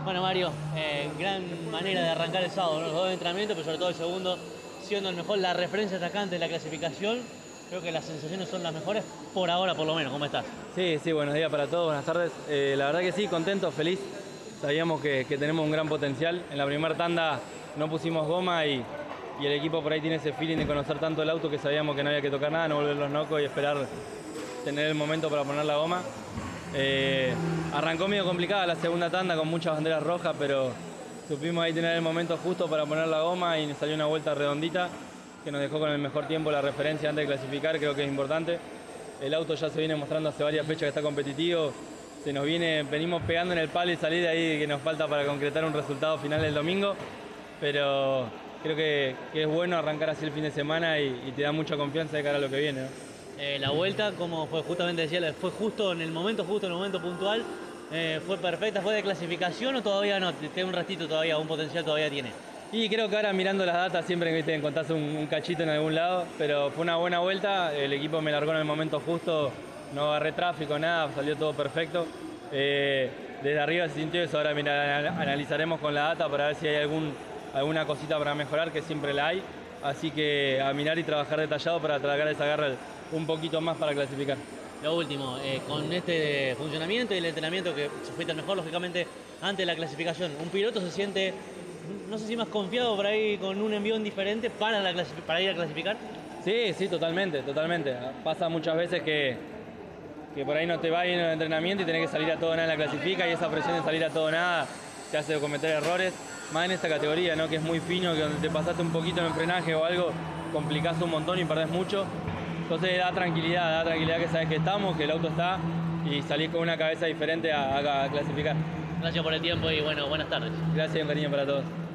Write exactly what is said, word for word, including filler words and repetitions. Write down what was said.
Bueno, Mario, eh, gran manera de arrancar el sábado, ¿no? Los dos entrenamientos, pero sobre todo el segundo, siendo el mejor, la referencia atacante de la clasificación. Creo que las sensaciones son las mejores, por ahora por lo menos. ¿Cómo estás? Sí, sí, buenos días para todos, buenas tardes. Eh, la verdad que sí, contento, feliz. Sabíamos que, que tenemos un gran potencial. En la primera tanda no pusimos goma y, y el equipo por ahí tiene ese feeling de conocer tanto el auto que sabíamos que no había que tocar nada, no volver los nocos y esperar tener el momento para poner la goma. Eh, arrancó medio complicada la segunda tanda con muchas banderas rojas, pero supimos ahí tener el momento justo para poner la goma y nos salió una vuelta redondita que nos dejó con el mejor tiempo la referencia antes de clasificar, creo que es importante. El auto ya se viene mostrando hace varias fechas que está competitivo, se nos viene, venimos pegando en el palo y salir de ahí que nos falta para concretar un resultado final el domingo, pero creo que, que es bueno arrancar así el fin de semana y, y te da mucha confianza de cara a lo que viene, ¿no? Eh, la vuelta, como fue justamente decía, fue justo en el momento justo, en el momento puntual, eh, fue perfecta, fue de clasificación o todavía no, tiene un ratito todavía, un potencial todavía tiene. Y creo que ahora mirando las datas siempre que encontrás un, un cachito en algún lado, pero fue una buena vuelta, el equipo me largó en el momento justo, no agarré tráfico, nada, salió todo perfecto. Eh, desde arriba se sintió eso, ahora mira, analizaremos con la data para ver si hay algún, alguna cosita para mejorar, que siempre la hay. Así que a mirar y trabajar detallado para tratar de sacar un poquito más para clasificar. Lo último, eh, con este funcionamiento y el entrenamiento que se fuiste mejor, lógicamente, antes de la clasificación, un piloto se siente, no sé si más confiado por ahí con un envión diferente para, la para ir a clasificar. Sí, sí, totalmente, totalmente. Pasa muchas veces que, que por ahí no te va bien en el entrenamiento y tenés que salir a todo nada en la clasifica y esa presión de salir a todo nada te hace cometer errores, más en esta categoría, ¿no? Que es muy fino, que donde te pasaste un poquito en el frenaje o algo, complicás un montón y perdés mucho. Entonces da tranquilidad, da tranquilidad que sabes que estamos, que el auto está y salís con una cabeza diferente a, a, a clasificar. Gracias por el tiempo y bueno, buenas tardes. Gracias y un cariño para todos.